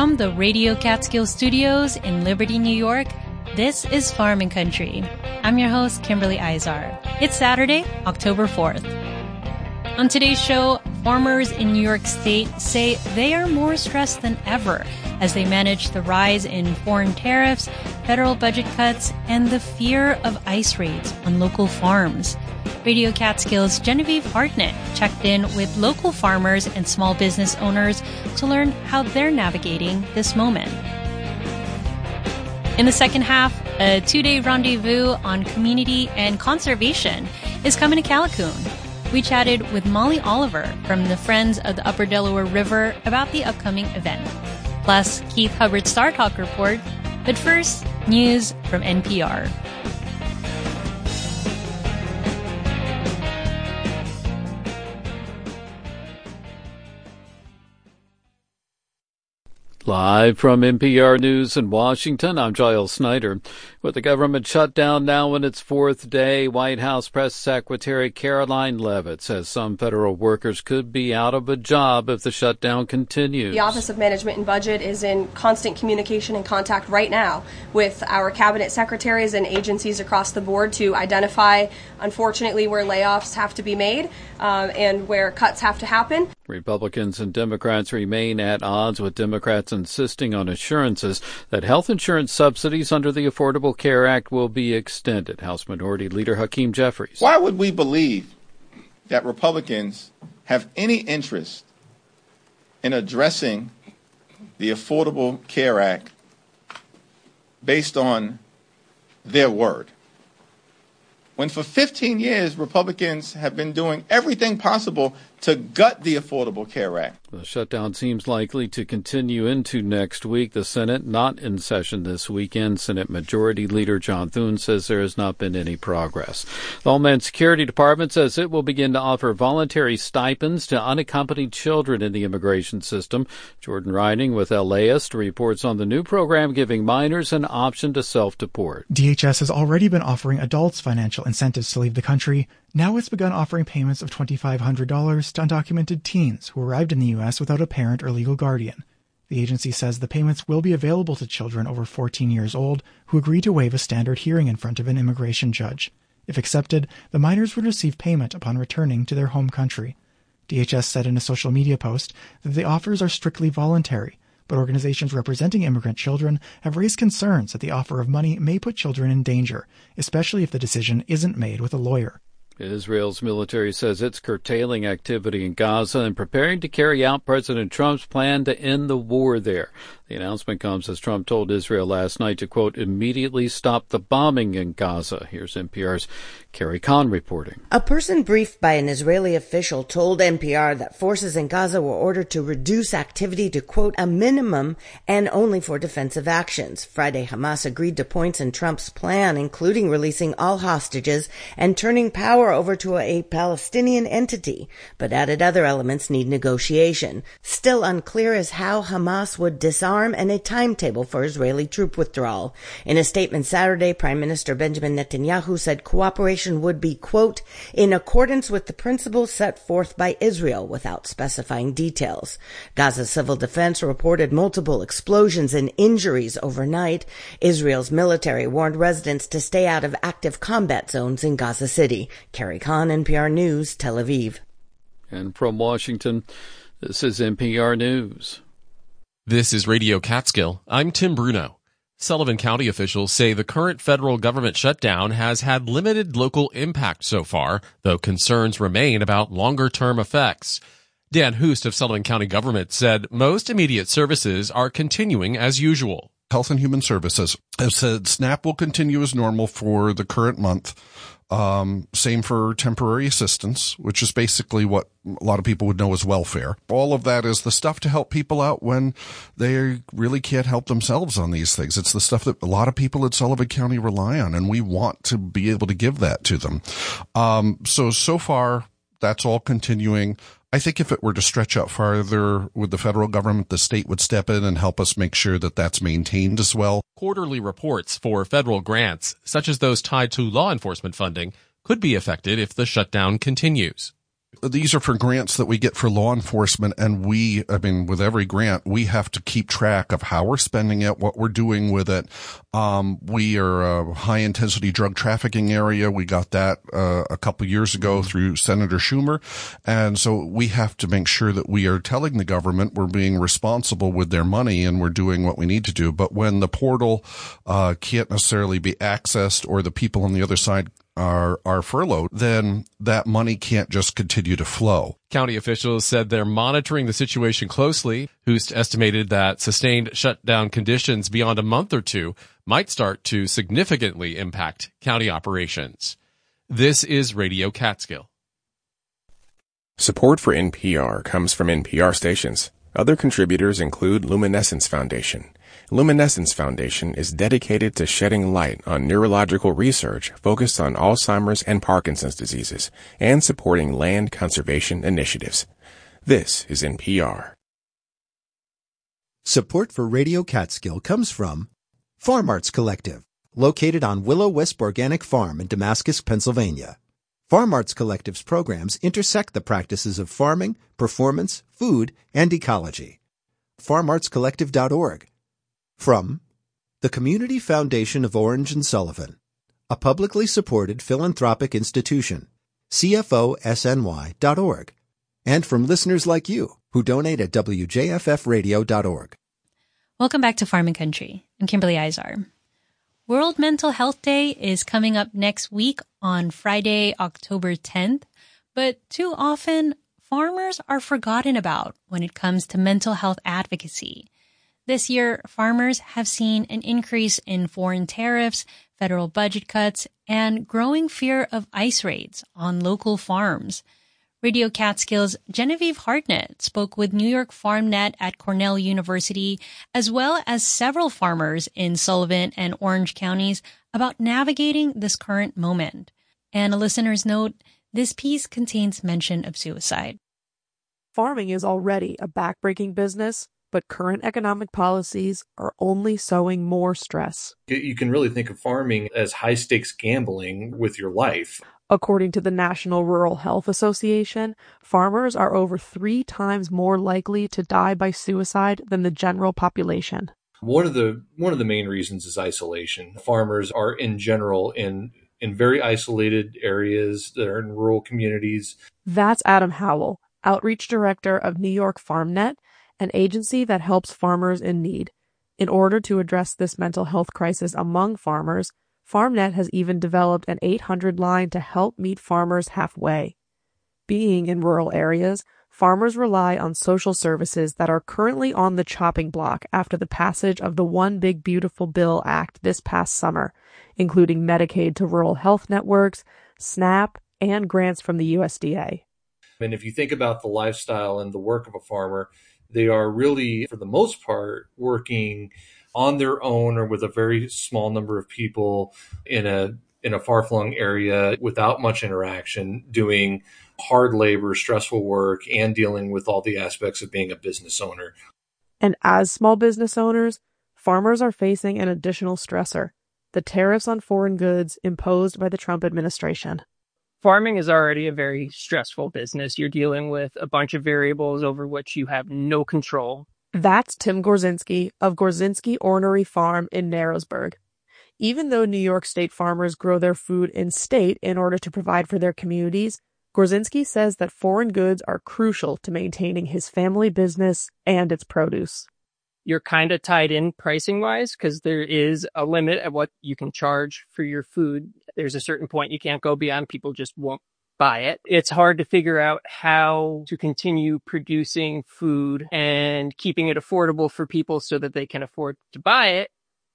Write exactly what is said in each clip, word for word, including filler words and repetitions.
From the Radio Catskill Studios in Liberty, New York, this is Farm and Country. I'm your host, Kimberly Izar. It's Saturday, October fourth. On today's show, farmers in New York State say they are more stressed than ever as they manage the rise in foreign tariffs, federal budget cuts, and the fear of ICE raids on local farms. Radio Catskill's Genevieve Hartnett checked in with local farmers and small business owners to learn how they're navigating this moment. In the second half, a two-day rendezvous on community and conservation is coming to Callicoon. We chatted with Molly Oliver from the Friends of the Upper Delaware River about the upcoming event. Plus, Keith Hubbard's Star Talk report. But first, news from N P R. Live from N P R News in Washington, I'm Giles Snyder. With the government shutdown now in its fourth day, White House Press Secretary Karoline Leavitt says some federal workers could be out of a job if the shutdown continues. The Office of Management and Budget is in constant communication and contact right now with our cabinet secretaries and agencies across the board to identify, unfortunately, where layoffs have to be made um, and where cuts have to happen. Republicans and Democrats remain at odds, with Democrats insisting on assurances that health insurance subsidies under the Affordable Care Act will be extended. House Minority Leader Hakeem Jeffries. Why would we believe that Republicans have any interest in addressing the Affordable Care Act based on their word, when for fifteen years Republicans have been doing everything possible to gut the Affordable Care Act? The shutdown seems likely to continue into next week. The Senate not in session this weekend. Senate Majority Leader John Thune says there has not been any progress. The Homeland Security Department says it will begin to offer voluntary stipends to unaccompanied children in the immigration system. Jordan Riding with LAist reports on the new program giving minors an option to self-deport. D H S has already been offering adults financial incentives to leave the country. Now it's begun offering payments of two thousand five hundred dollars to undocumented teens who arrived in the U S without a parent or legal guardian. The agency says the payments will be available to children over fourteen years old who agree to waive a standard hearing in front of an immigration judge. If accepted, the minors would receive payment upon returning to their home country. D H S said in a social media post that the offers are strictly voluntary, but organizations representing immigrant children have raised concerns that the offer of money may put children in danger, especially if the decision isn't made with a lawyer. Israel's military says it's curtailing activity in Gaza and preparing to carry out President Trump's plan to end the war there. The announcement comes as Trump told Israel last night to, quote, immediately stop the bombing in Gaza. Here's N P R's Carrie Kahn reporting. A person briefed by an Israeli official told N P R that forces in Gaza were ordered to reduce activity to, quote, a minimum and only for defensive actions. Friday, Hamas agreed to points in Trump's plan, including releasing all hostages and turning power over to a Palestinian entity, but added other elements need negotiation. Still unclear is how Hamas would disarm and a timetable for Israeli troop withdrawal. In a statement Saturday, Prime Minister Benjamin Netanyahu said cooperation would be, quote, in accordance with the principles set forth by Israel, without specifying details. Gaza Civil Defense reported multiple explosions and injuries overnight. Israel's military warned residents to stay out of active combat zones in Gaza City. Carrie Kahn, N P R News, Tel Aviv. And from Washington, this is N P R News. This is Radio Catskill. I'm Tim Bruno. Sullivan County officials say the current federal government shutdown has had limited local impact so far, though concerns remain about longer-term effects. Dan Hoost of Sullivan County government said most immediate services are continuing as usual. Health and Human Services have said SNAP will continue as normal for the current month. Um, same for temporary assistance, which is basically what a lot of people would know as welfare. All of that is the stuff to help people out when they really can't help themselves on these things. It's the stuff that a lot of people at Sullivan County rely on, and we want to be able to give that to them. Um, so, so far, that's all continuing. I think if it were to stretch out farther with the federal government, the state would step in and help us make sure that that's maintained as well. Quarterly reports for federal grants, such as those tied to law enforcement funding, could be affected if the shutdown continues. These are for grants that we get for law enforcement, and we, I mean, with every grant, we have to keep track of how we're spending it, what we're doing with it. Um, we are a high-intensity drug trafficking area. We got that uh, a couple years ago through Senator Schumer, and so we have to make sure that we are telling the government we're being responsible with their money and we're doing what we need to do. But when the portal uh, can't necessarily be accessed, or the people on the other side are are furloughed, then that money can't just continue to flow. County officials said they're monitoring the situation closely. Hoost estimated that sustained shutdown conditions beyond a month or two might start to significantly impact county operations. This is Radio Catskill. Support for N P R comes from N P R stations. Other contributors include Luminescence Foundation. Luminescence Foundation is dedicated to shedding light on neurological research focused on Alzheimer's and Parkinson's diseases and supporting land conservation initiatives. This is N P R. Support for Radio Catskill comes from Farm Arts Collective, located on Willow Wisp Organic Farm in Damascus, Pennsylvania. Farm Arts Collective's programs intersect the practices of farming, performance, food, and ecology. farm arts collective dot org. From the Community Foundation of Orange and Sullivan, a publicly supported philanthropic institution, C F O S N Y dot org, and from listeners like you who donate at W J F F radio dot org. Welcome back to Farming Country. I'm Kimberly Izar. World Mental Health Day is coming up next week on Friday, October tenth, but too often farmers are forgotten about when it comes to mental health advocacy. This year, farmers have seen an increase in foreign tariffs, federal budget cuts, and growing fear of ICE raids on local farms. Radio Catskill's Genevieve Hartnett spoke with New York FarmNet at Cornell University, as well as several farmers in Sullivan and Orange counties, about navigating this current moment. And a listener's note, this piece contains mention of suicide. Farming is already a backbreaking business, but current economic policies are only sowing more stress. You can really think of farming as high-stakes gambling with your life. According to the National Rural Health Association, farmers are over three times more likely to die by suicide than the general population. One of the one of the main reasons is isolation. Farmers are in general in in very isolated areas. They're in rural communities. That's Adam Howell, Outreach Director of New York FarmNet, an agency that helps farmers in need. In order to address this mental health crisis among farmers, FarmNet has even developed an eight hundred line to help meet farmers halfway. Being in rural areas, farmers rely on social services that are currently on the chopping block after the passage of the One Big Beautiful Bill Act this past summer, including Medicaid to rural health networks, SNAP, and grants from the U S D A. And if you think about the lifestyle and the work of a farmer, they are really, for the most part, working on their own or with a very small number of people in a in a far-flung area without much interaction, doing hard labor, stressful work, and dealing with all the aspects of being a business owner. And as small business owners, farmers are facing an additional stressor, the tariffs on foreign goods imposed by the Trump administration. Farming is already a very stressful business. You're dealing with a bunch of variables over which you have no control. That's Tim Gorzinski of Gorzinski Ornery Farm in Narrowsburg. Even though New York State farmers grow their food in state in order to provide for their communities, Gorzinski says that foreign goods are crucial to maintaining his family business and its produce. You're kind of tied in pricing-wise because there is a limit at what you can charge for your food. There's a certain point you can't go beyond. People just won't buy it. It's hard to figure out how to continue producing food and keeping it affordable for people so that they can afford to buy it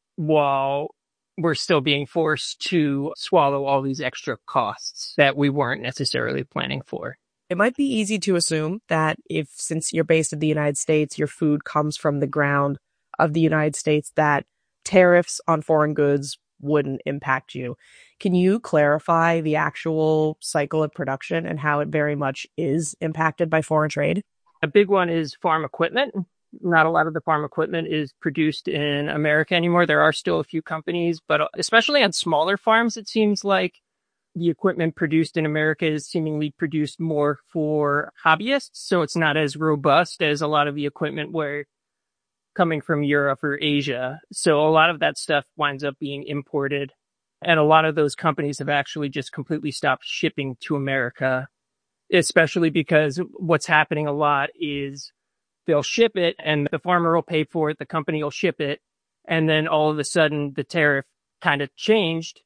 while we're still being forced to swallow all these extra costs that we weren't necessarily planning for. It might be easy to assume that if, since you're based in the United States, your food comes from the ground of the United States, that tariffs on foreign goods wouldn't impact you. Can you clarify the actual cycle of production and how it very much is impacted by foreign trade? A big one is farm equipment. Not a lot of the farm equipment is produced in America anymore. There are still a few companies, but especially on smaller farms, it seems like the equipment produced in America is seemingly produced more for hobbyists. So it's not as robust as a lot of the equipment where coming from Europe or Asia. So a lot of that stuff winds up being imported. And a lot of those companies have actually just completely stopped shipping to America, especially because what's happening a lot is they'll ship it and the farmer will pay for it. The company will ship it. And then all of a sudden the tariff kind of changed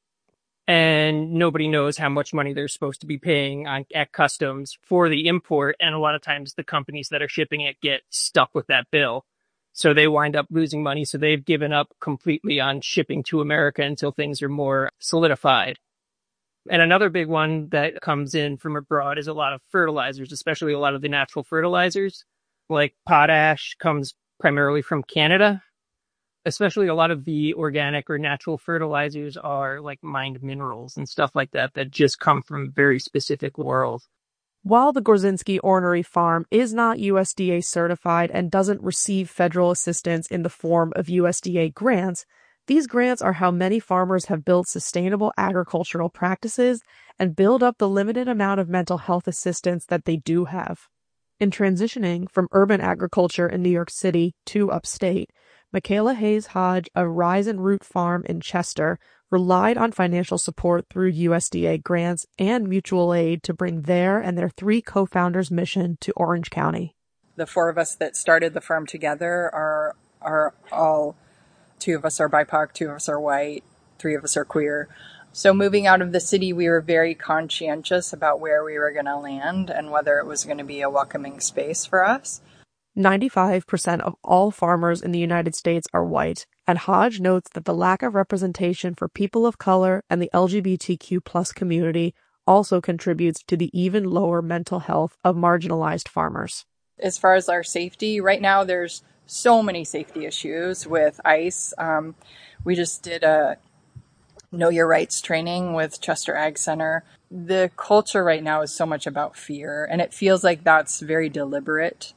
and nobody knows how much money they're supposed to be paying on, at customs for the import. And a lot of times the companies that are shipping it get stuck with that bill. So they wind up losing money. So they've given up completely on shipping to America until things are more solidified. And another big one that comes in from abroad is a lot of fertilizers, especially a lot of the natural fertilizers, like potash comes primarily from Canada. Especially a lot of the organic or natural fertilizers are like mined minerals and stuff like that that just come from very specific worlds. While the Gorzinski Ornery Farm is not U S D A certified and doesn't receive federal assistance in the form of U S D A grants, these grants are how many farmers have built sustainable agricultural practices and build up the limited amount of mental health assistance that they do have. In transitioning from urban agriculture in New York City to upstate, Michaela Hayes Hodge of Rise and Root Farm in Chester relied on financial support through U S D A grants and mutual aid to bring their and their three co-founders' mission to Orange County. The four of us that started the firm together are are all, two of us are B I P O C, two of us are white, three of us are queer. So moving out of the city, we were very conscientious about where we were going to land and whether it was going to be a welcoming space for us. ninety-five percent of all farmers in the United States are white, and Hodge notes that the lack of representation for people of color and the L G B T Q plus community also contributes to the even lower mental health of marginalized farmers. As far as our safety, right now there's so many safety issues with ICE. Um, we just did a Know Your Rights training with Chester Ag Center. The culture right now is so much about fear, and it feels like that's very deliberate.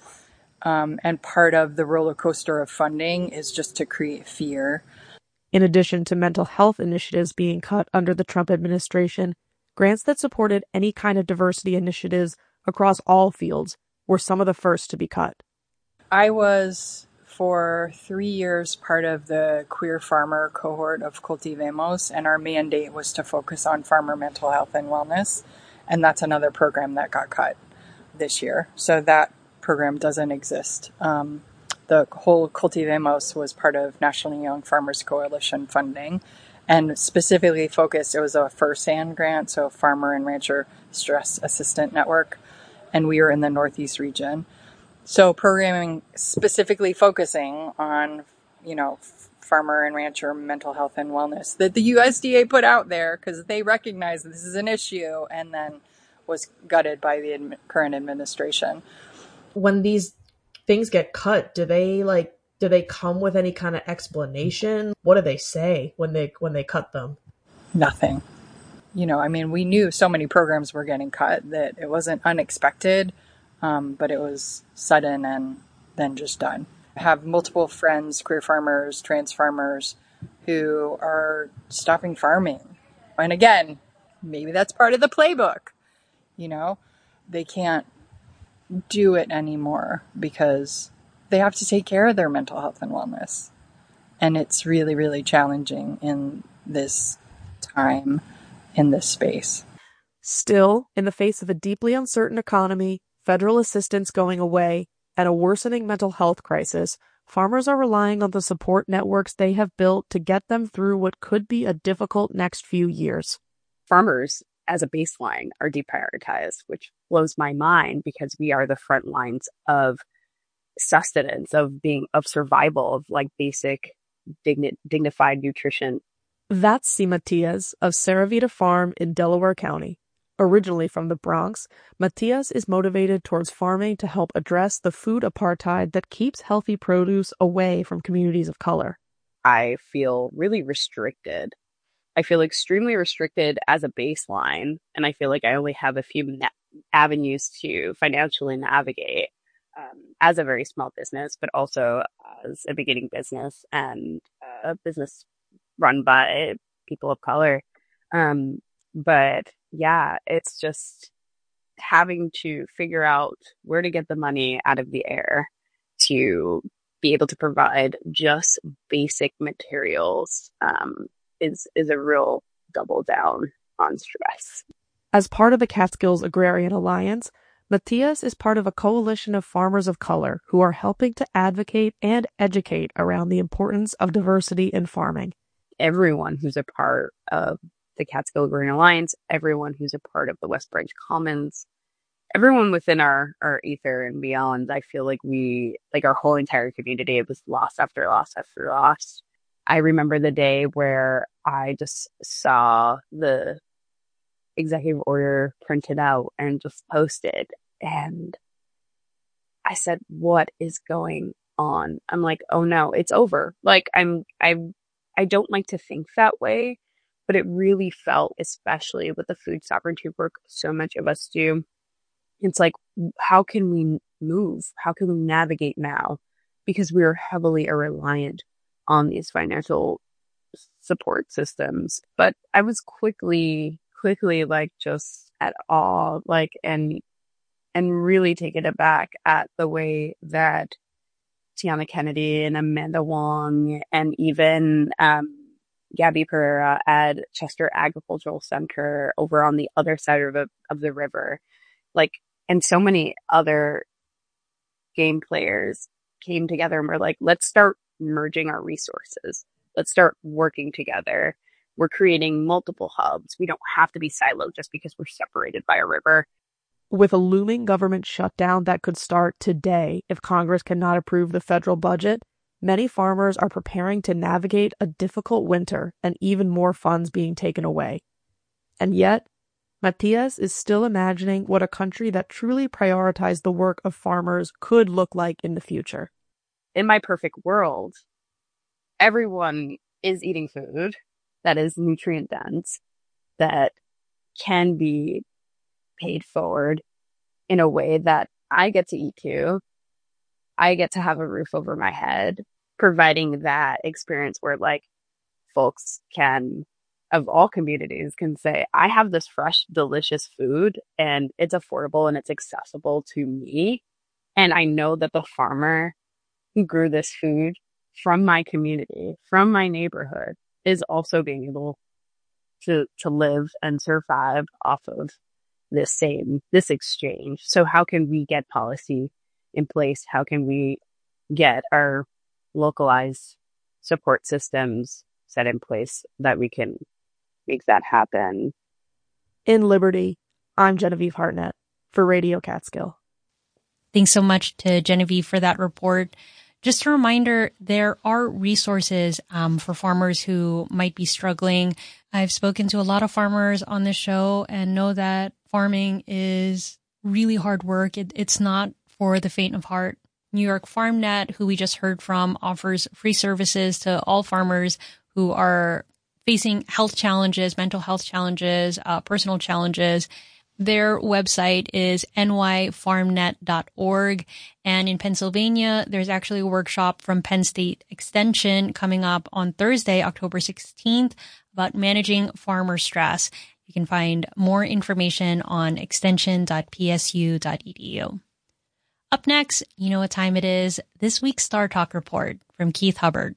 Um, and part of the roller coaster of funding is just to create fear. In addition to mental health initiatives being cut under the Trump administration, grants that supported any kind of diversity initiatives across all fields were some of the first to be cut. I was, for three years, part of the queer farmer cohort of Cultivemos, and our mandate was to focus on farmer mental health and wellness. And that's another program that got cut this year. So that program doesn't exist. Um, the whole Cultivemos was part of National Young Farmers Coalition funding and specifically focused, it was a FIRSAN grant, so Farmer and Rancher Stress Assistant Network, and we were in the Northeast region. So programming specifically focusing on, you know, farmer and rancher mental health and wellness that the U S D A put out there because they recognize this is an issue and then was gutted by the ad- current administration. When these things get cut, do they like do they come with any kind of explanation? What do they say when they when they cut them? Nothing. You know, I mean, we knew so many programs were getting cut that it wasn't unexpected, um, but it was sudden and then just done. I have multiple friends, queer farmers, trans farmers, who are stopping farming. And again, maybe that's part of the playbook. You know, they can't do it anymore because they have to take care of their mental health and wellness. And it's really, really challenging in this time, in this space. Still, in the face of a deeply uncertain economy, federal assistance going away, and a worsening mental health crisis, farmers are relying on the support networks they have built to get them through what could be a difficult next few years. Farmers, as a baseline, are deprioritized, which blows my mind because we are the front lines of sustenance, of being, of survival, of like basic digni- dignified nutrition. That's C. Matias of Saravita Farm in Delaware County. Originally from the Bronx, Matias is motivated towards farming to help address the food apartheid that keeps healthy produce away from communities of color. I feel really restricted. I feel extremely restricted as a baseline, and I feel like I only have a few na- avenues to financially navigate um, as a very small business, but also as a beginning business and a business run by people of color. Um, But yeah, it's just having to figure out where to get the money out of the air to be able to provide just basic materials um, is is a real double down on stress. As part of the Catskills Agrarian Alliance, Matthias is part of a coalition of farmers of color who are helping to advocate and educate around the importance of diversity in farming. Everyone who's a part of the Catskill Agrarian Alliance, everyone who's a part of the West Branch Commons, everyone within our, our ether and beyond, I feel like we, like our whole entire community, it was loss after loss after loss. I remember the day where I just saw the executive order printed out and just posted, and I said, what is going on? I'm like, oh no, it's over. Like I'm, I, I don't like to think that way, but it really felt, especially with the food sovereignty work so much of us do, it's like, how can we move? How can we navigate now? Because we are heavily reliant on these financial support systems. But I was quickly, quickly like just at awe, like, and, and really taken aback at the way that Tiana Kennedy and Amanda Wong and even, um, Gabby Pereira at Chester Agricultural Center over on the other side of the, of the river, like, and so many other game players came together and were like, let's start merging our resources. Let's start working together. We're creating multiple hubs. We don't have to be siloed just because we're separated by a river. With a looming government shutdown that could start today if Congress cannot approve the federal budget, many farmers are preparing to navigate a difficult winter and even more funds being taken away. And yet, Matthias is still imagining what a country that truly prioritized the work of farmers could look like in the future. In my perfect world, everyone is eating food that is nutrient dense, that can be paid forward in a way that I get to eat too. I get to have a roof over my head, providing that experience where like folks can, of all communities, can say, I have this fresh, delicious food and it's affordable and it's accessible to me. And I know that the farmer who grew this food from my community, from my neighborhood, is also being able to, to live and survive off of this same, this exchange. So how can we get policy in place? How can we get our localized support systems set in place that we can make that happen? In Liberty, I'm Genevieve Hartnett for Radio Catskill. Thanks so much to Genevieve for that report. Just a reminder, there are resources um, for farmers who might be struggling. I've spoken to a lot of farmers on this show and know that farming is really hard work. It, it's not for the faint of heart. New York FarmNet, who we just heard from, offers free services to all farmers who are facing health challenges, mental health challenges, uh, personal challenges. Their website is n y farmnet dot org. And in Pennsylvania, there's actually a workshop from Penn State Extension coming up on Thursday, October sixteenth, about managing farmer stress. You can find more information on extension dot p s u dot e d u. Up next, you know what time it is. This week's Star Talk report from Keith Hubbard.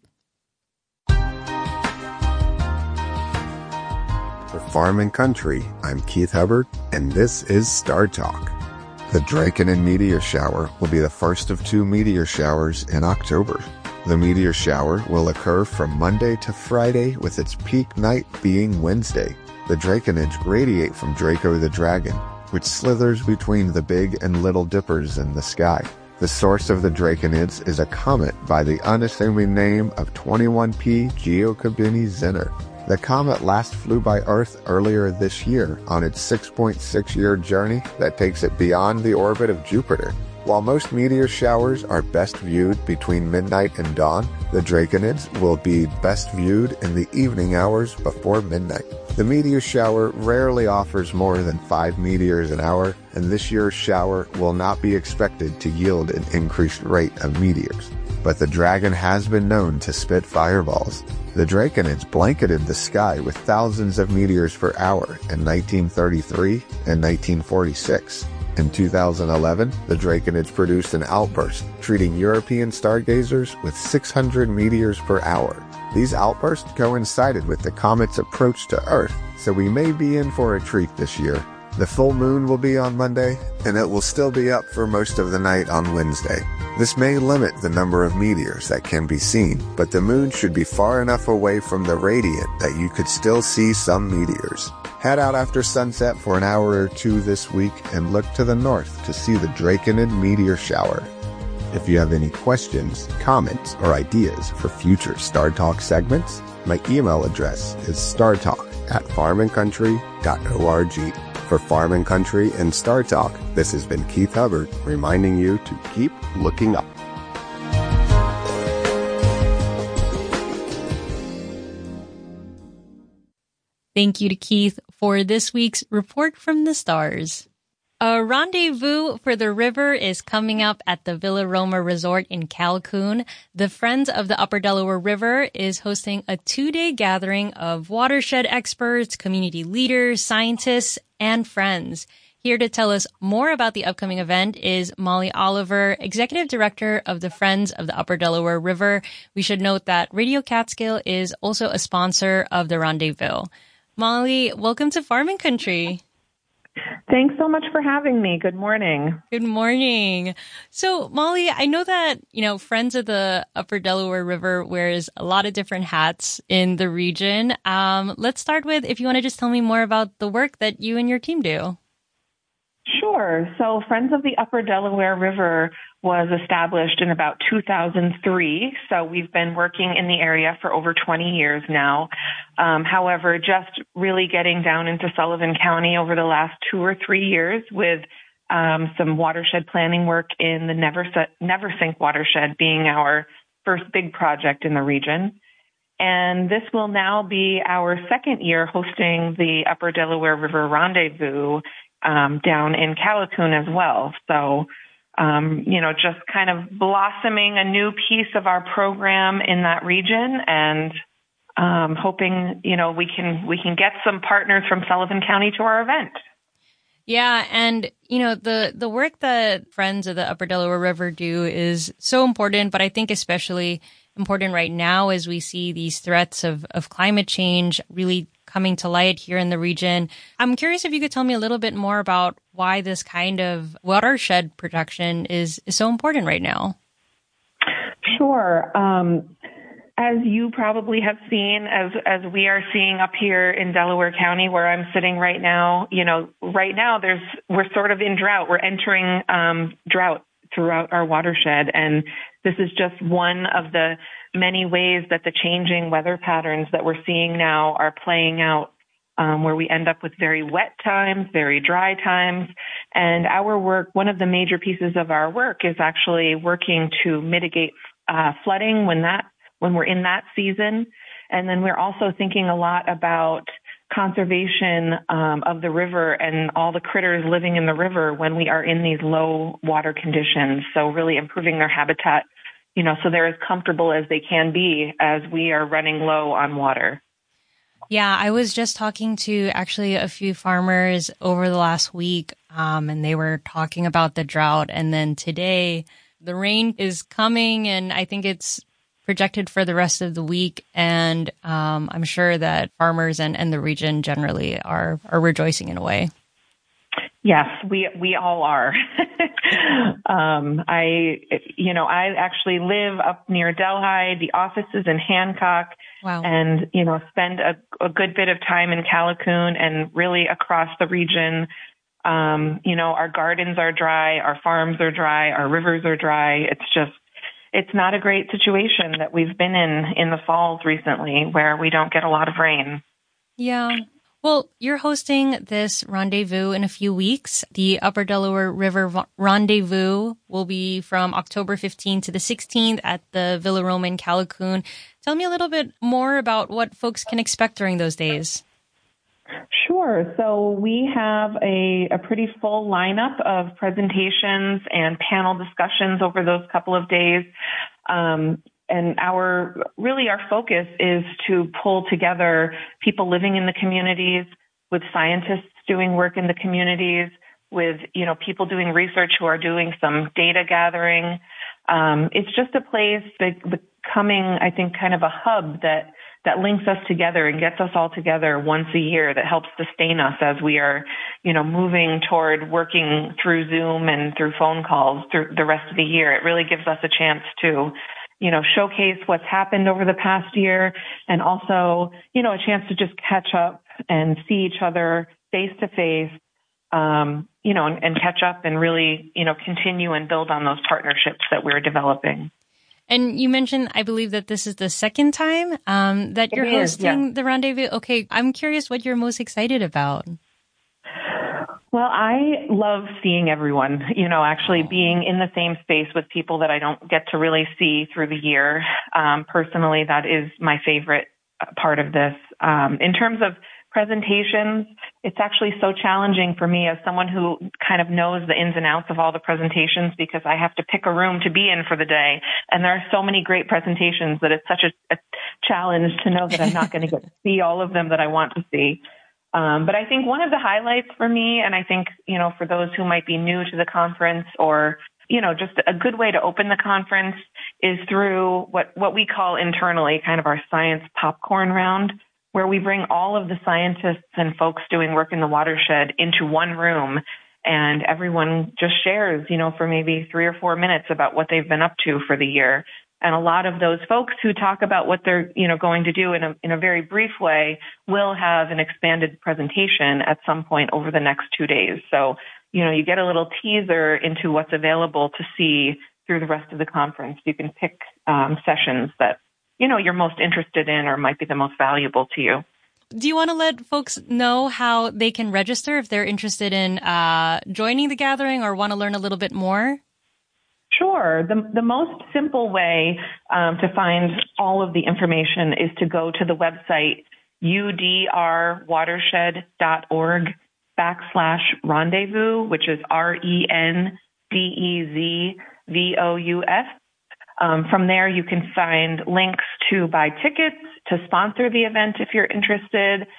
For Farm and Country, I'm Keith Hubbard, and this is Star Talk. The Drakenin meteor shower will be the first of two meteor showers in October. The meteor shower will occur from Monday to Friday, with its peak night being Wednesday. The Draconids radiate from Draco the Dragon, which slithers between the Big and Little Dippers in the sky. The source of the Draconids is a comet by the unassuming name of twenty-one P Giacobini Zinner. The comet last flew by Earth earlier this year on its six point six year journey that takes it beyond the orbit of Jupiter. While most meteor showers are best viewed between midnight and dawn, the Draconids will be best viewed in the evening hours before midnight. The meteor shower rarely offers more than five meteors an hour, and this year's shower will not be expected to yield an increased rate of meteors. But the dragon has been known to spit fireballs. The Draconids blanketed the sky with thousands of meteors per hour in nineteen thirty-three and nineteen forty-six. In two thousand eleven, the Draconids produced an outburst, treating European stargazers with six hundred meteors per hour. These outbursts coincided with the comet's approach to Earth, so we may be in for a treat this year. The full moon will be on Monday, and it will still be up for most of the night on Wednesday. This may limit the number of meteors that can be seen, but the moon should be far enough away from the radiant that you could still see some meteors. Head out after sunset for an hour or two this week and look to the north to see the Draconid meteor shower. If you have any questions, comments, or ideas for future Star Talk segments, my email address is startalk at farm and country dot org. For Farm and Country and Star Talk, this has been Keith Hubbard reminding you to keep looking up. Thank you to Keith for this week's Report from the Stars. A rendezvous for the river is coming up at the Villa Roma Resort in Calhoun. The Friends of the Upper Delaware River is hosting a two-day gathering of watershed experts, community leaders, scientists, and friends. Here to tell us more about the upcoming event is Molly Oliver, Executive Director of the Friends of the Upper Delaware River. We should note that Radio Catskill is also a sponsor of the rendezvous. Molly, welcome to Farm and Country. Thanks so much for having me. Good morning. Good morning. So, Molly, I know that, you know, Friends of the Upper Delaware River wears a lot of different hats in the region. Um, let's start with, if you want to just tell me more about the work that you and your team do. Sure. So Friends of the Upper Delaware River was established in about two thousand three. So we've been working in the area for over twenty years now. Um, however, just really getting down into Sullivan County over the last two or three years with um, some watershed planning work in the Neversink, Neversink watershed being our first big project in the region. And this will now be our second year hosting the Upper Delaware River Rendezvous um, down in Calhoun as well. So, um, you know, just kind of blossoming a new piece of our program in that region, and um, hoping, you know, we can we can get some partners from Sullivan County to our event. Yeah, and, you know, the, the work that Friends of the Upper Delaware River do is so important, but I think especially important right now as we see these threats of, of climate change really coming to light here in the region. I'm curious if you could tell me a little bit more about why this kind of watershed protection is, is so important right now. Sure. Um, as you probably have seen, as as we are seeing up here in Delaware County, where I'm sitting right now, you know, right now there's we're sort of in drought. We're entering um, drought throughout our watershed, and this is just one of the many ways that the changing weather patterns that we're seeing now are playing out, um, where we end up with very wet times, very dry times. And our work, one of the major pieces of our work is actually working to mitigate uh, flooding when that when we're in that season. And then we're also thinking a lot about conservation um, of the river and all the critters living in the river when we are in these low water conditions. So really improving their habitat, you know, so they're as comfortable as they can be as we are running low on water. Yeah, I was just talking to actually a few farmers over the last week, um, and they were talking about the drought. And then today, the rain is coming, and I think it's projected for the rest of the week. And um, I'm sure that farmers and, and the region generally are, are rejoicing in a way. Yes, we we all are. um, I, you know, I actually live up near Delhi. The office is in Hancock. Wow. And, you know, spend a, a good bit of time in Calhoun and really across the region. Um, you know, our gardens are dry, our farms are dry, our rivers are dry. It's just, it's not a great situation that we've been in in the falls recently where we don't get a lot of rain. Yeah. Well, you're hosting this rendezvous in a few weeks. The Upper Delaware River Rendezvous will be from October fifteenth to the sixteenth at the Villa Roma in Callicoon. Tell me a little bit more about what folks can expect during those days. Sure. So we have a, a pretty full lineup of presentations and panel discussions over those couple of days. Um, And our, really our focus is to pull together people living in the communities with scientists doing work in the communities, with, you know, people doing research who are doing some data gathering. Um, it's just a place that becoming, I think, kind of a hub that, that links us together and gets us all together once a year, that helps sustain us as we are, you know, moving toward working through Zoom and through phone calls through the rest of the year. It really gives us a chance to, you know, showcase what's happened over the past year, and also, you know, a chance to just catch up and see each other face to face, um, you know, and, and catch up and really, you know, continue and build on those partnerships that we're developing. And you mentioned, I believe that this is the second time um, that you're It is, hosting yeah. the rendezvous. Okay, I'm curious what you're most excited about. Well, I love seeing everyone, you know, actually being in the same space with people that I don't get to really see through the year. Um, personally, that is my favorite part of this. Um, in terms of presentations, it's actually so challenging for me as someone who kind of knows the ins and outs of all the presentations, because I have to pick a room to be in for the day. And there are so many great presentations that it's such a, a challenge to know that I'm not going to get to see all of them that I want to see. Um, but I think one of the highlights for me, and I think, you know, for those who might be new to the conference, or, you know, just a good way to open the conference, is through what, what we call internally kind of our science popcorn round, where we bring all of the scientists and folks doing work in the watershed into one room, and everyone just shares, you know, for maybe three or four minutes about what they've been up to for the year. And a lot of those folks who talk about what they're, you know, going to do in a, in a very brief way will have an expanded presentation at some point over the next two days. So, you know, you get a little teaser into what's available to see through the rest of the conference. You can pick um, sessions that, you know, you're most interested in or might be the most valuable to you. Do you want to let folks know how they can register if they're interested in uh, joining the gathering or want to learn a little bit more? Sure. The, the most simple way um, to find all of the information is to go to the website udrwatershed.org backslash rendezvous, which is R E N D E Z V O U S. Um, from there, you can find links to buy tickets, to sponsor the event if you're interested,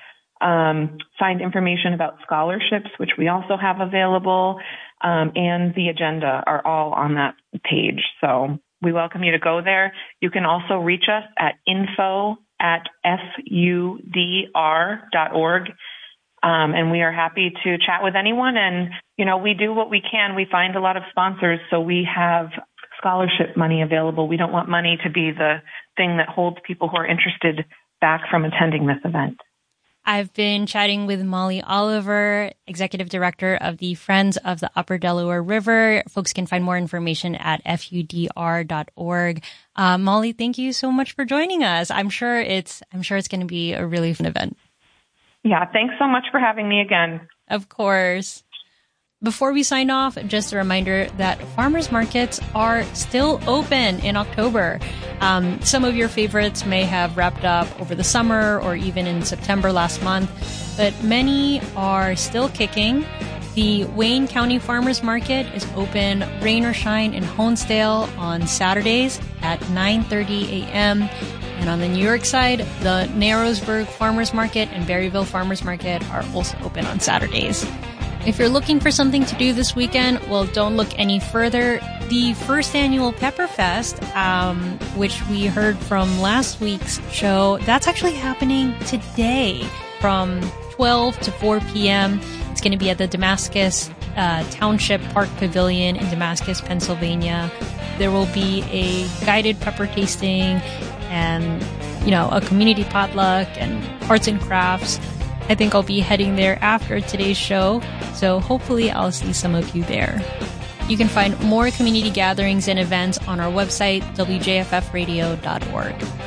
um, find information about scholarships, which we also have available, um, and the agenda are all on that page. So we welcome you to go there. You can also reach us at info at f u d r dot org. Um, and we are happy to chat with anyone. And, you know, we do what we can. We find a lot of sponsors, so we have scholarship money available. We don't want money to be the thing that holds people who are interested back from attending this event. I've been chatting with Molly Oliver, Executive Director of the Friends of the Upper Delaware River. Folks can find more information at f u d r dot org. Uh, Molly, thank you so much for joining us. I'm sure it's I'm sure it's going to be a really fun event. Yeah, thanks so much for having me again. Of course. Before we sign off, just a reminder that farmers markets are still open in October. Um, some of your favorites may have wrapped up over the summer or even in September last month, but many are still kicking. The Wayne County Farmers Market is open rain or shine in Honesdale on Saturdays at nine thirty a.m. And on the New York side, the Narrowsburg Farmers Market and Berryville Farmers Market are also open on Saturdays. If you're looking for something to do this weekend, well, don't look any further. The first annual Pepperfest, um, which we heard from last week's show, that's actually happening today from twelve to four p.m. It's going to be at the Damascus uh, Township Park Pavilion in Damascus, Pennsylvania. There will be a guided pepper tasting and, you know, a community potluck and arts and crafts. I think I'll be heading there after today's show, so hopefully I'll see some of you there. You can find more community gatherings and events on our website, w j f f radio dot org.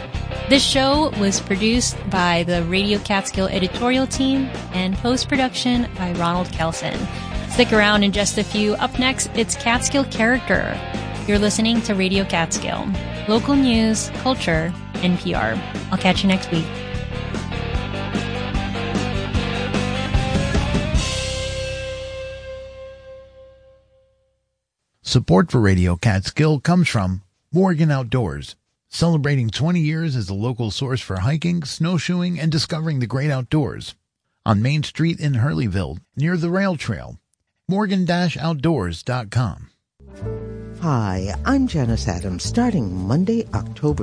This show was produced by the Radio Catskill editorial team and post-production by Ronald Kelson. Stick around in just a few. Up next, it's Catskill Character. You're listening to Radio Catskill. Local news, culture, N P R. I'll catch you next week. Support for Radio Catskill comes from Morgan Outdoors, celebrating twenty years as a local source for hiking, snowshoeing, and discovering the great outdoors. On Main Street in Hurleyville, near the rail trail. morgan dash outdoors dot com. Hi, I'm Janice Adams. Starting Monday, October